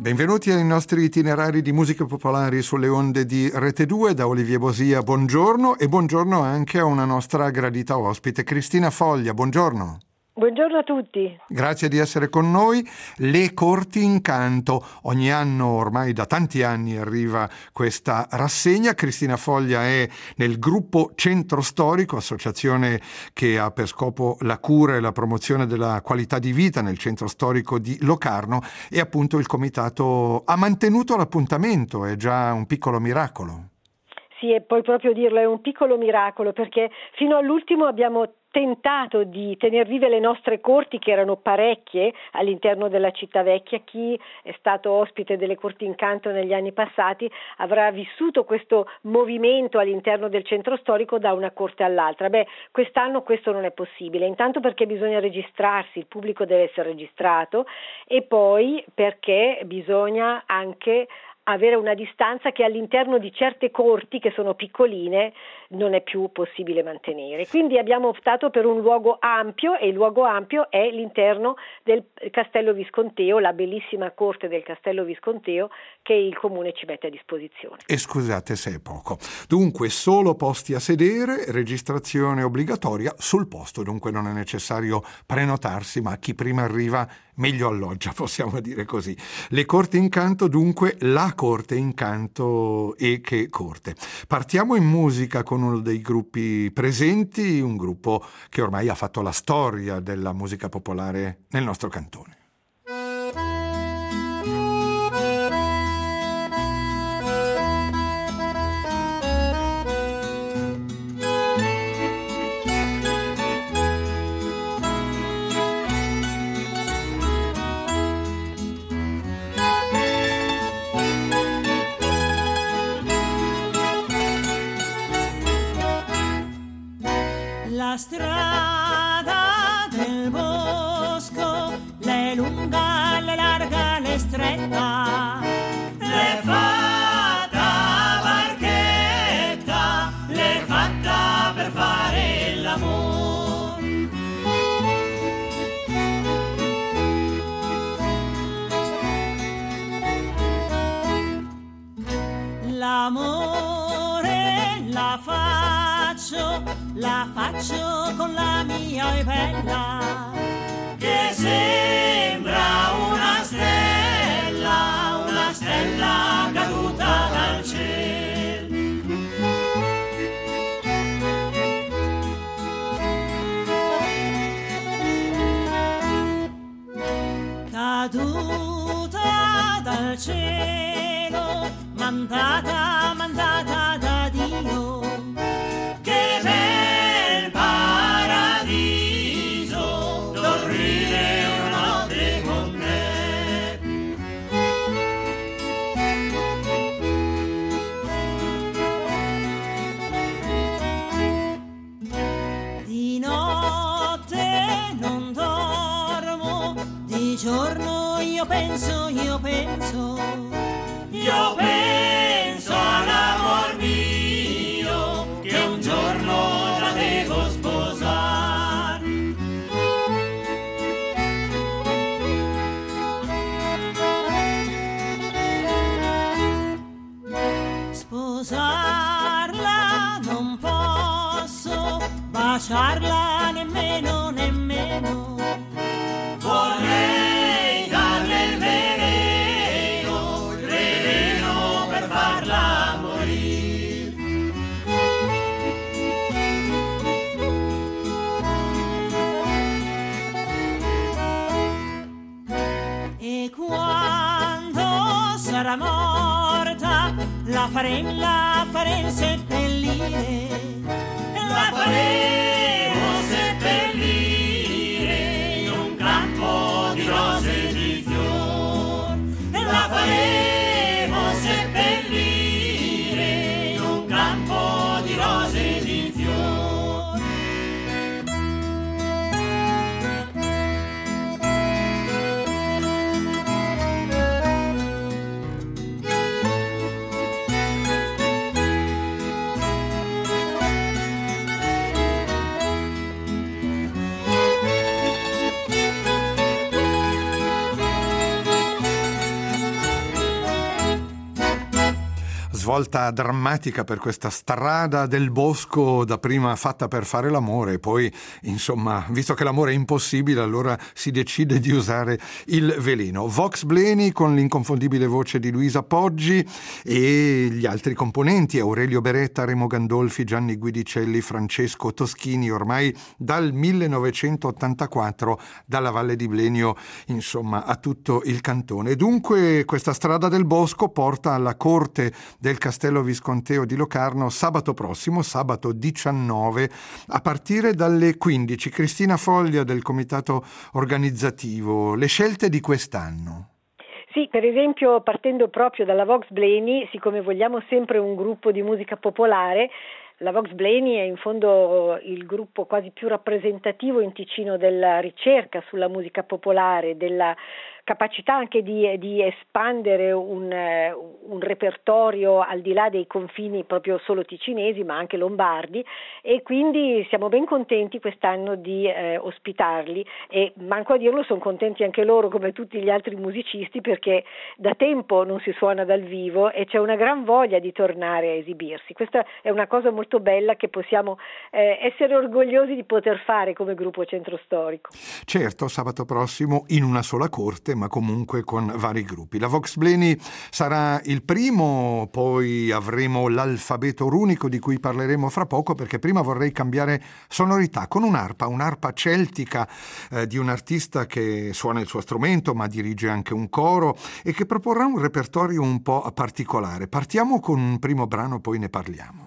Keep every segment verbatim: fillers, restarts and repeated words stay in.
Benvenuti ai nostri itinerari di musiche popolari sulle onde di Rete due. Da Olivier Bosia, buongiorno, e buongiorno anche a una nostra gradita ospite, Cristina Foglia, buongiorno. Buongiorno a tutti. Grazie di essere con noi. Le Corti in Canto. Ogni anno, ormai da tanti anni, arriva questa rassegna. Cristina Foglia è nel gruppo Centro Storico, associazione che ha per scopo la cura e la promozione della qualità di vita nel centro storico di Locarno, e appunto il comitato ha mantenuto l'appuntamento, è già un piccolo miracolo. Sì, e poi proprio dirlo, è un piccolo miracolo, perché fino all'ultimo abbiamo tentato di tener vive le nostre corti, che erano parecchie all'interno della città vecchia. Chi è stato ospite delle Corti in Canto negli anni passati avrà vissuto questo movimento all'interno del centro storico da una corte all'altra. Beh, quest'anno questo non è possibile, intanto perché bisogna registrarsi, il pubblico deve essere registrato, e poi perché bisogna anche avere una distanza che all'interno di certe corti, che sono piccoline, non è più possibile mantenere. Quindi abbiamo optato per un luogo ampio, e il luogo ampio è l'interno del Castello Visconteo, la bellissima corte del Castello Visconteo che il comune ci mette a disposizione. E scusate se è poco. Dunque solo posti a sedere, registrazione obbligatoria sul posto, dunque non è necessario prenotarsi, ma chi prima arriva meglio alloggia, possiamo dire così. Le Corti in Canto, dunque la Corte in Canto, e che corte. Partiamo in musica con uno dei gruppi presenti, un gruppo che ormai ha fatto la storia della musica popolare nel nostro cantone. La strada del bosco, l'è lunga, l'è larga, l'è stretta, l'è fatta barchetta, l'è fatta per fare l'amore. L'amore la faccio, la faccio con la mia e bella, che sembra una stella, una stella caduta dal cielo. Caduta dal cielo, mandata, mandata da Dio. Che bel paradiso, dormire una notte con te. Di notte non dormo, di giorno io penso, io penso, io penso all'amor mio, che un giorno la devo sposare. Sposarla non posso, baciarla nemmeno, nemmeno. Vorrei darle il veleno, il veleno per farla morire. E quando sarà morta, la faremo, la faremo seppellire, la faremo seppellire in un campo di rose e di fiori, la faremo seppellire in un campo di rose e di fiori. svolta drammatica per questa strada del bosco, dapprima fatta per fare l'amore, e poi, insomma, visto che l'amore è impossibile, allora si decide di usare il veleno. Vox Bleni con l'inconfondibile voce di Luisa Poggi e gli altri componenti, Aurelio Beretta, Remo Gandolfi, Gianni Guidicelli, Francesco Toschini, ormai dal millenovecentottantaquattro, dalla Valle di Blenio, insomma, a tutto il cantone. Dunque questa strada del bosco porta alla corte del Castello Visconteo di Locarno sabato prossimo, sabato diciannove, a partire dalle quindici. Cristina Foglia del comitato organizzativo, le scelte di quest'anno. Sì, per esempio, partendo proprio dalla Vox Bleni, siccome vogliamo sempre un gruppo di musica popolare, la Vox Bleni è in fondo il gruppo quasi più rappresentativo in Ticino della ricerca sulla musica popolare, della capacità anche di, di espandere un, un repertorio al di là dei confini proprio solo ticinesi, ma anche lombardi, e quindi siamo ben contenti quest'anno di eh, ospitarli, e manco a dirlo, sono contenti anche loro come tutti gli altri musicisti, perché da tempo non si suona dal vivo e c'è una gran voglia di tornare a esibirsi. Questa è una cosa molto bella che possiamo eh, essere orgogliosi di poter fare come gruppo Centro Storico. Certo, sabato prossimo in una sola corte, ma comunque con vari gruppi. La Vox Bleni sarà il primo, poi avremo l'alfabeto runico di cui parleremo fra poco, perché prima vorrei cambiare sonorità con un'arpa, un'arpa celtica eh, di un artista che suona il suo strumento ma dirige anche un coro e che proporrà un repertorio un po' particolare. Partiamo con un primo brano, poi ne parliamo.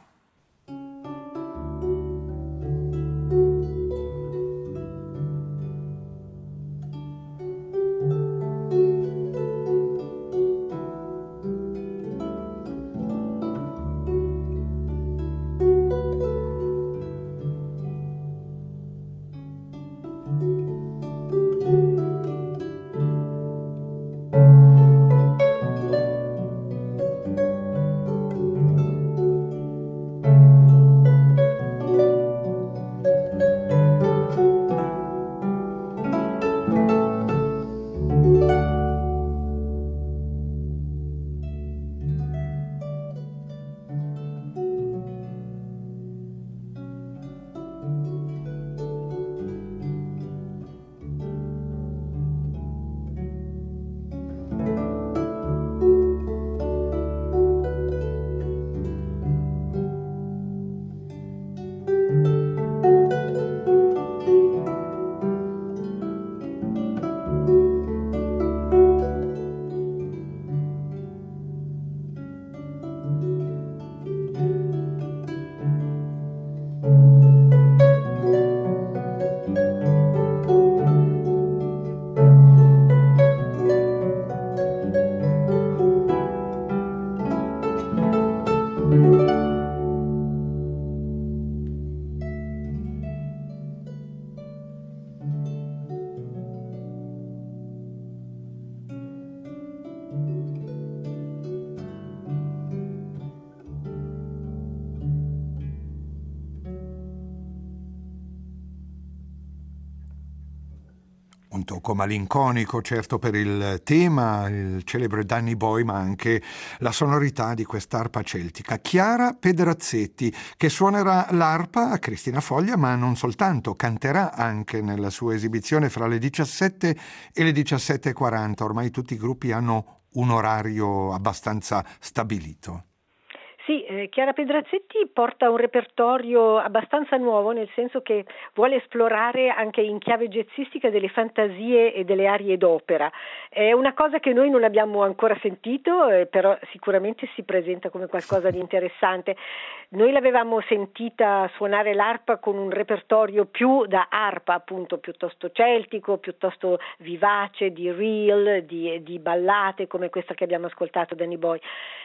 Un tocco malinconico, certo, per il tema, il celebre Danny Boy, ma anche la sonorità di quest'arpa celtica. Chiara Pedrazzetti, che suonerà l'arpa a Cristina Foglia, ma non soltanto, canterà anche nella sua esibizione fra le diciassette e le diciassette e quaranta. Ormai tutti i gruppi hanno un orario abbastanza stabilito. Sì, eh, Chiara Pedrazzetti porta un repertorio abbastanza nuovo, nel senso che vuole esplorare anche in chiave jazzistica delle fantasie e delle arie d'opera. È una cosa che noi non abbiamo ancora sentito, eh, però sicuramente si presenta come qualcosa di interessante. Noi l'avevamo sentita suonare l'arpa con un repertorio più da arpa, appunto, piuttosto celtico, piuttosto vivace, di reel, di, di ballate come questa che abbiamo ascoltato, Danny Boy.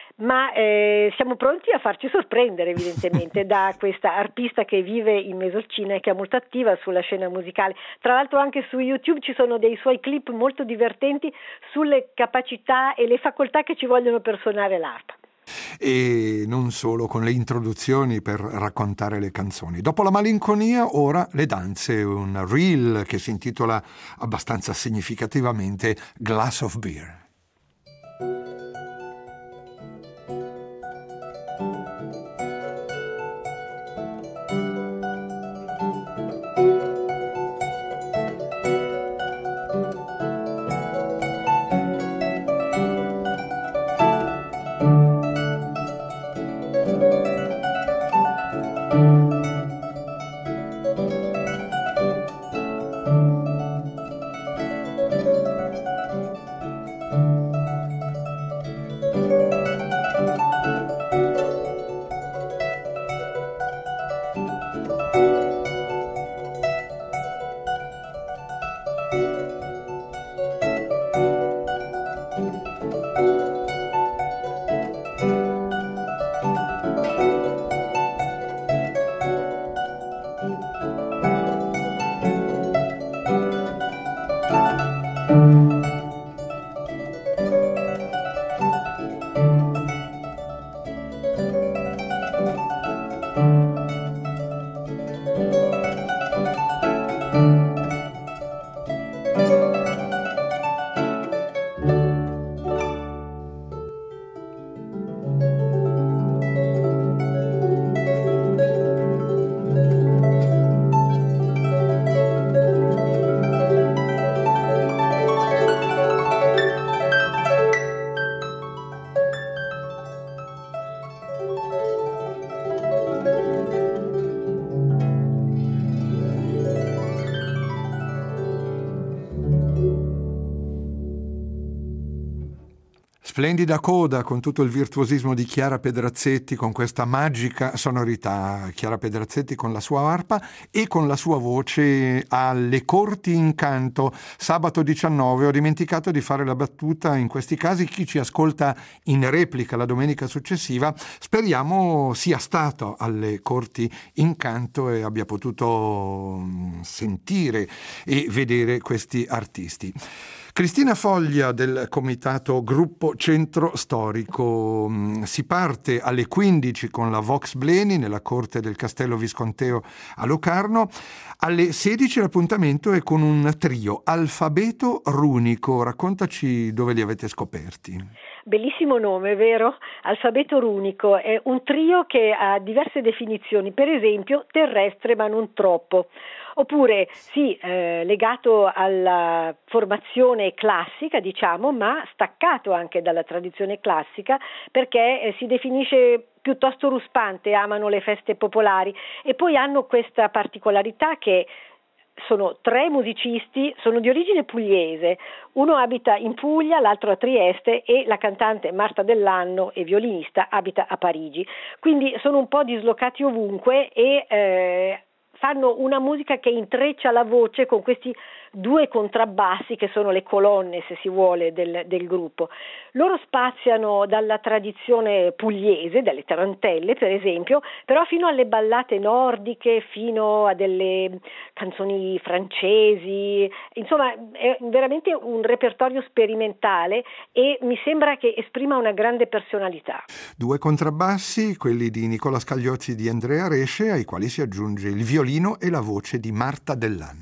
Ma eh, siamo pronti a farci sorprendere evidentemente da questa arpista che vive in Mesolcina e che è molto attiva sulla scena musicale. Tra l'altro anche su YouTube ci sono dei suoi clip molto divertenti sulle capacità e le facoltà che ci vogliono per suonare l'arpa. E non solo, con le introduzioni per raccontare le canzoni. Dopo la malinconia, ora le danze, un reel che si intitola abbastanza significativamente Glass of Beer. Splendida coda con tutto il virtuosismo di Chiara Pedrazzetti, con questa magica sonorità. Chiara Pedrazzetti con la sua arpa e con la sua voce alle Corti in Canto. Sabato diciannove, ho dimenticato di fare la battuta, in questi casi chi ci ascolta in replica la domenica successiva speriamo sia stato alle Corti in Canto e abbia potuto sentire e vedere questi artisti. Cristina Foglia del comitato Gruppo Centro Storico. Si parte alle quindici con la Vox Bleni nella corte del Castello Visconteo a Locarno. Alle sedici l'appuntamento è con un trio, Alfabeto Runico. Raccontaci dove li avete scoperti. Bellissimo nome, vero? Alfabeto Runico è un trio che ha diverse definizioni, per esempio terrestre ma non troppo. Oppure sì, eh, legato alla formazione classica, diciamo, ma staccato anche dalla tradizione classica, perché eh, si definisce piuttosto ruspante, amano le feste popolari e poi hanno questa particolarità che sono tre musicisti, sono di origine pugliese, uno abita in Puglia, l'altro a Trieste e la cantante Marta Dell'Anno e violinista abita a Parigi. Quindi sono un po' dislocati ovunque e eh, fanno una musica che intreccia la voce con questi due contrabbassi che sono le colonne, se si vuole, del, del gruppo. Loro spaziano dalla tradizione pugliese, dalle tarantelle per esempio, però fino alle ballate nordiche, fino a delle canzoni francesi, insomma è veramente un repertorio sperimentale e mi sembra che esprima una grande personalità. Due contrabbassi, quelli di Nicola Scagliozzi e di Andrea Resce, ai quali si aggiunge il violino e la voce di Marta Dell'Anno.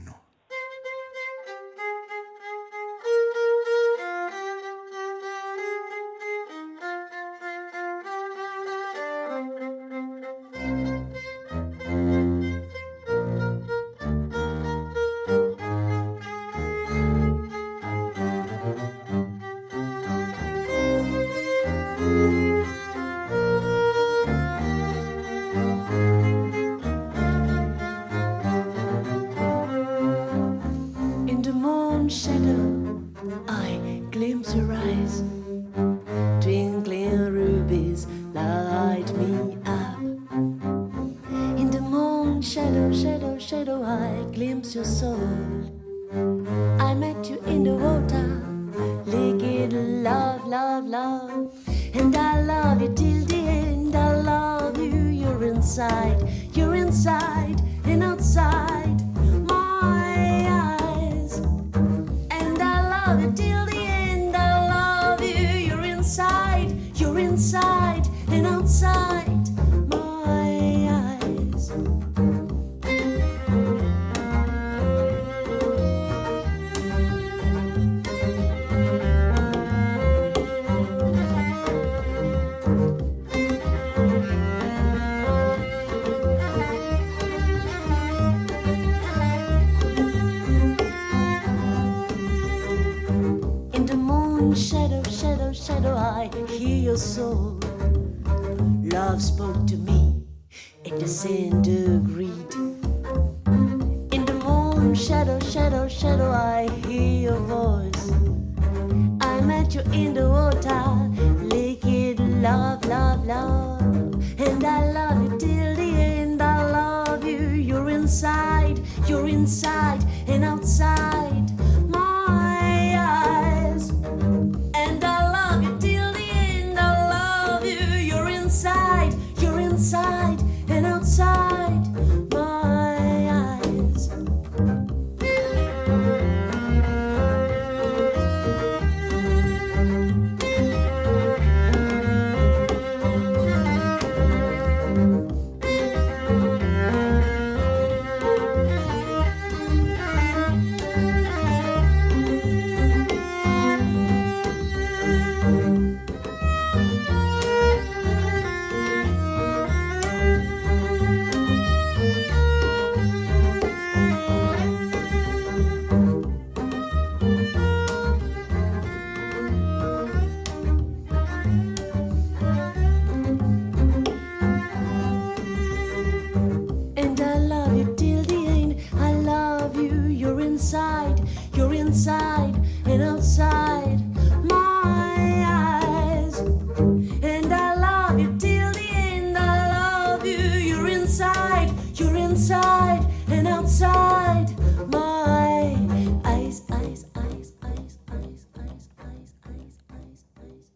Shadow, shadow, I hear your voice. I met put you in the water. Liquid love, love, love. And I love you till the end. I love you. You're inside, you're inside and outside my eyes. And I love you till the end. I love you. You're inside, you're inside and outside my eyes. And I love you till the end. I love you. You're inside, you're inside and outside my eyes. And I love you till the end. I love you. You're inside, you're inside and outside my eyes, eyes, eyes, eyes, eyes, eyes, eyes, eyes, eyes, eyes.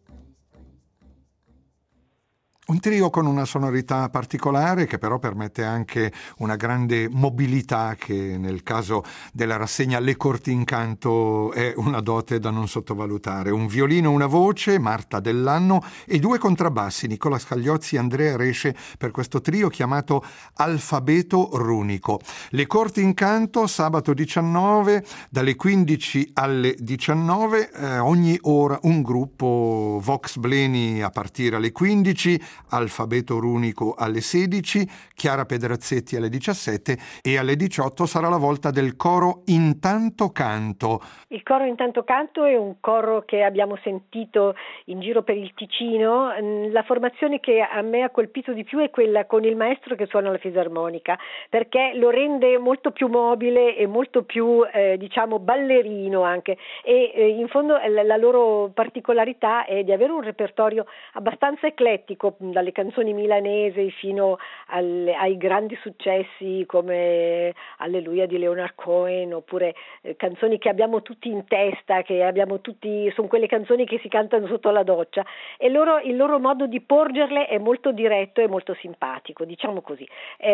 Un trio con una sonorità particolare che però permette anche una grande mobilità che nel caso della rassegna Le Corti in Canto è una dote da non sottovalutare. Un violino, una voce, Marta Dell'Anno, e due contrabbassi, Nicola Scagliozzi e Andrea Resce, per questo trio chiamato Alfabeto Runico. Le Corti in Canto, sabato diciannove, dalle quindici alle diciannove, eh, ogni ora un gruppo, Vox Bleni a partire alle quindici, Alfabeto Runico alle sedici, Chiara Pedrazzetti alle diciassette e alle diciotto sarà la volta del coro Intanto Canto. Il coro Intanto Canto è un coro che abbiamo sentito in giro per il Ticino. La formazione che a me ha colpito di più è quella con il maestro che suona la fisarmonica, perché lo rende molto più mobile e molto più eh, diciamo ballerino anche, e eh, in fondo la, la loro particolarità è di avere un repertorio abbastanza eclettico, dalle canzoni milanesi fino alle, ai grandi successi come Alleluia di Leonard Cohen, oppure eh, canzoni che abbiamo tutti in testa, che abbiamo tutti, sono quelle canzoni che si cantano sotto la doccia, e loro, il loro modo di porgerle è molto diretto e molto simpatico, diciamo così.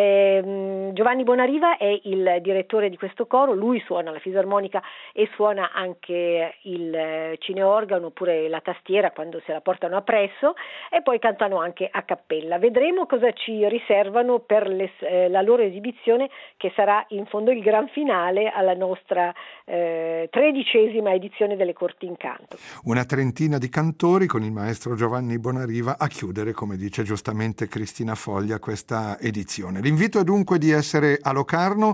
Eh, Giovanni Bonariva è il direttore di questo coro, lui suona la fisarmonica e suona anche il cineorgano oppure la tastiera quando se la portano appresso, e poi cantano anche a cappella. Vedremo cosa ci riservano per le, eh, la loro esibizione, che sarà in fondo il gran finale alla nostra eh, tredicesima edizione delle Corti in Canto. Una trentina di cantori con il maestro Giovanni Bonariva a chiudere, come dice giustamente Cristina Foglia, questa edizione. L'invito è dunque di essere a Locarno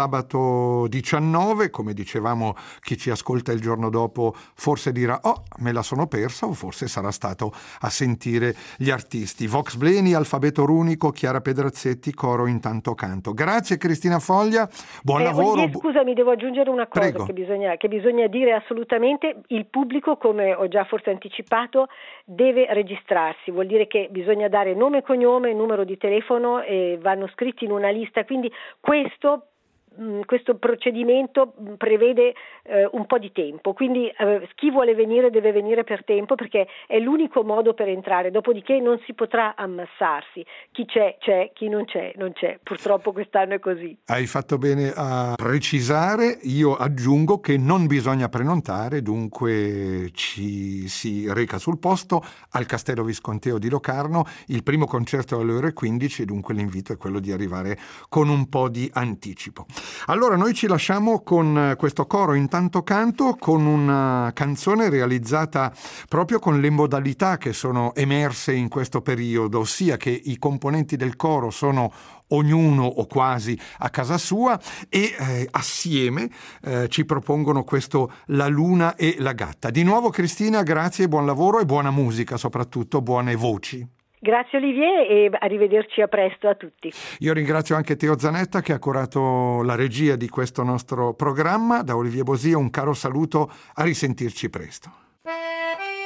sabato diciannove, come dicevamo, chi ci ascolta il giorno dopo forse dirà oh, me la sono persa, o forse sarà stato a sentire gli artisti. Vox Bleni, Alfabeto Runico, Chiara Pedrazzetti, coro Intanto Canto. Grazie Cristina Foglia, buon eh, lavoro. Olivier, scusami, devo aggiungere una cosa. Prego. che bisogna, che bisogna dire assolutamente: il pubblico, come ho già forse anticipato, deve registrarsi, vuol dire che bisogna dare nome e cognome, numero di telefono, e vanno scritti in una lista, quindi questo questo procedimento prevede eh, un po' di tempo, quindi eh, chi vuole venire deve venire per tempo, perché è l'unico modo per entrare, dopodiché non si potrà ammassarsi, chi c'è c'è, chi non c'è non c'è, purtroppo quest'anno è così. Hai fatto bene a precisare. Io aggiungo che non bisogna prenotare, dunque ci si reca sul posto al Castello Visconteo di Locarno, il primo concerto alle ore quindici, dunque l'invito è quello di arrivare con un po' di anticipo. Allora noi ci lasciamo con questo coro Intanto Canto, con una canzone realizzata proprio con le modalità che sono emerse in questo periodo, ossia che i componenti del coro sono ognuno o quasi a casa sua e eh, assieme eh, ci propongono questo La Luna e la Gatta. Di nuovo Cristina, grazie, buon lavoro e buona musica, soprattutto buone voci. Grazie Olivier e arrivederci a presto a tutti. Io ringrazio anche Teo Zanetta che ha curato la regia di questo nostro programma. Da Olivier Bosia un caro saluto, a risentirci presto.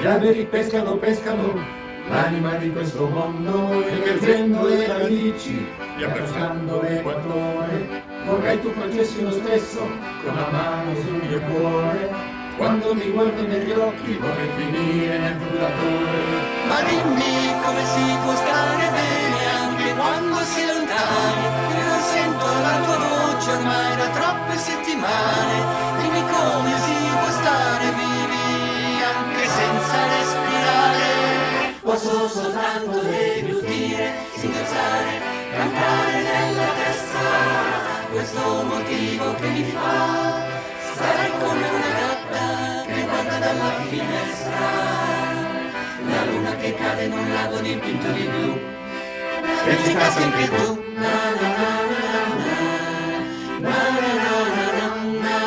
Gli alberi pescano, pescano l'anima di questo mondo, emergendo le radici, riabbracciando le quattro ore. Vorrei tu facessi lo stesso, con la mano sul mio cuore. Quando mi guardi negli occhi vorrei finire nel frullatore. Ma dimmi come si può stare bene anche quando si è lontani. Io non sento la tua voce ormai da troppe settimane. Dimmi come si può stare vivi anche senza respirare. Posso soltanto deglutire, singhiazzare, cantare nella testa questo motivo che mi fa stare come una gatta che guarda dalla finestra la luna che cade in un lago dipinto di blu. E ci caschi anche tu. Na, na, na, na, na, na, na,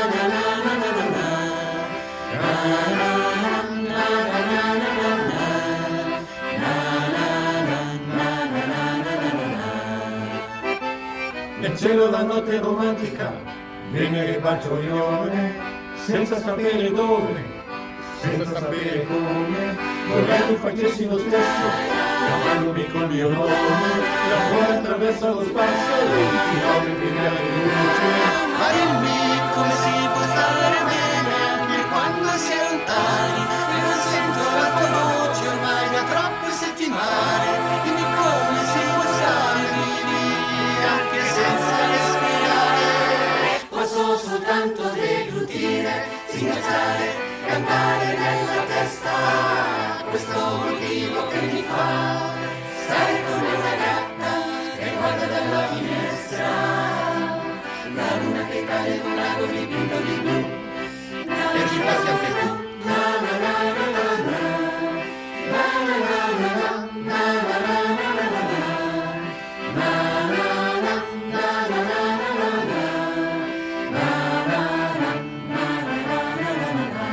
nel cielo la notte romantica, Venere bacia Orione, senza sapere dove, senza sapere come, vorrei tu facessi lo stesso, chiamandomi col mio nome, la cuore attraversa lo spazio, i nove brillano di luce. Ma dimmi come si può stare bene anche quando si è lontani. Io non sento la tua voce ormai da troppe settimane. Dimmi come si può stare vivi anche senza respirare. Posso soltanto deglutire, singhiazzare, cantare nella testa questo motivo che mi fa stare come una gatta che guarda dalla finestra la luna che cade in un lago dipinto di blu. E ci passi anche tu. Na, na, na, na, na, na. Na, na, na, na, na. Na, na, na, na, na, na. Na, na, na, na, na, na, na, na. Na, na, na, na, na, na, na.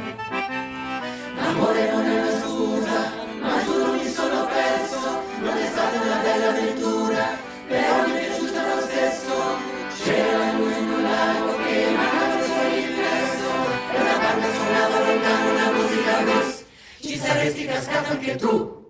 L'amore non è una scusa, ma giuro mi sono perso. Non è stata una bella avventura, però mi è piaciuta lo stesso. C'era lui in un lago che emanava il suo riflesso e una banda suonava lontano una musica blues. Ci saresti cascato anche tu.